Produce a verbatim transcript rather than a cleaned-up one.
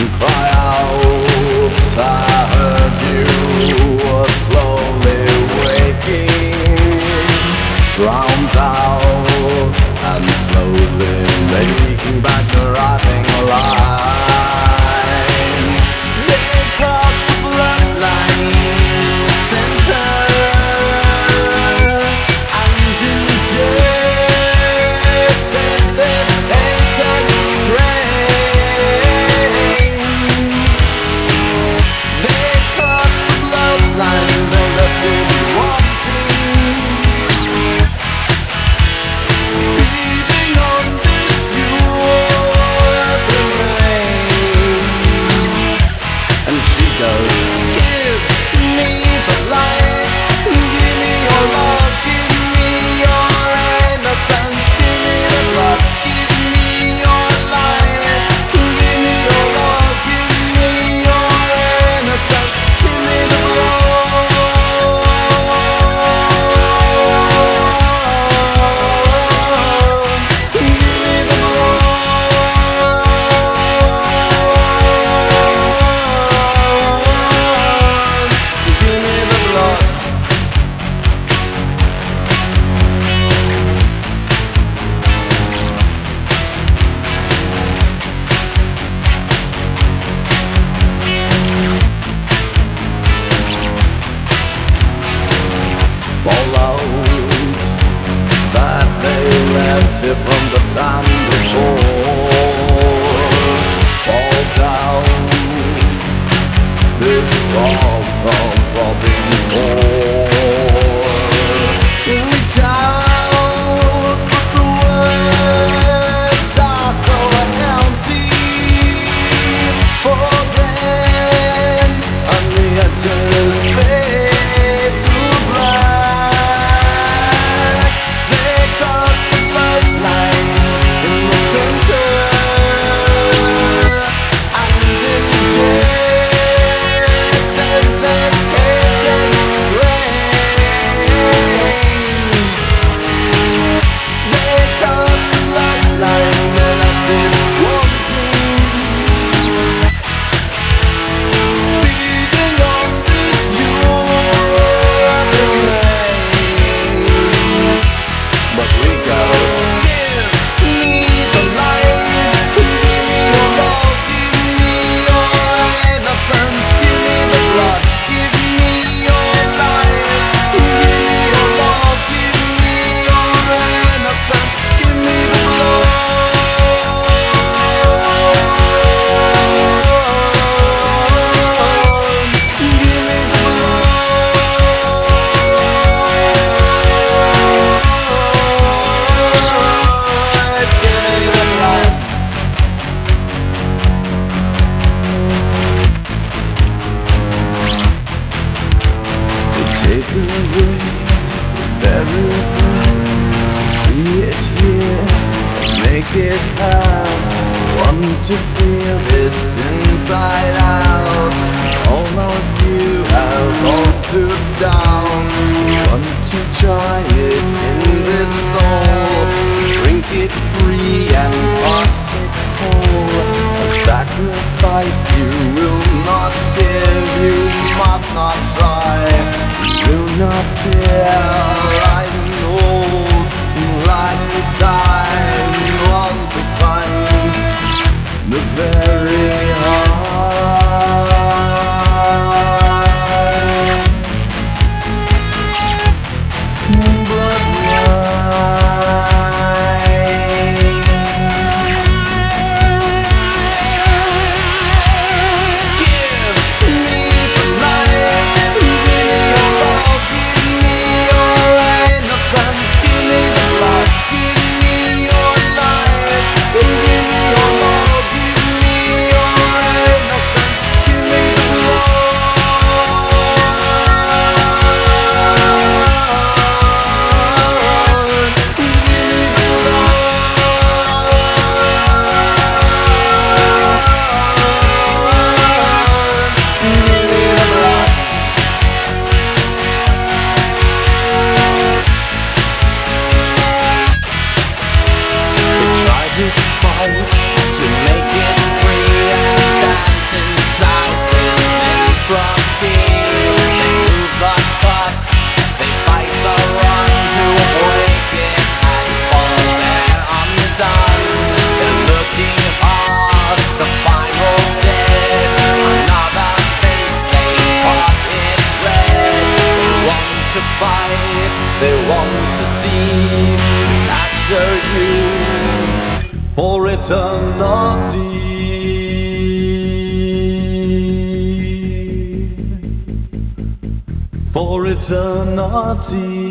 cry out. I heard you were slowly waking, drowned out and slowly making back the rotting line. They cut the bloodline in the center and injected this hated strain. They cut the bloodline, they left it wanting, feeding on this earth remains. And she goes, give me the light, give me your love, give me your innocence, give me the blood, give me your light, give me your love, give me your innocence, give me the blood, give me the blood, give me the blood. Fallout that they left it from the time before. Fall down, this fall from robbing more. Reach out, but the words are so empty. Holding on the edges, fade to black. They cut the bloodline in the center and injected this hated strain. They cut the bloodline, they left it wanting, feeding on this earth remains. But we go, give me the light, give me your love, give me your innocence, give me the blood, give me your light, give me your love, give me your innocence, give me the blood, give me the blood, give me the blood. They take away the very breath to see it here and make it hurt. Want to feel this inside out. All of you have altered down. Want to try it in this soul, to drink it free and part it whole. A sacrifice you will not give, you must not try. You will not care, right and old, right inside. You want to find the very heart. this fight to make it free and dance. for eternity. For eternity.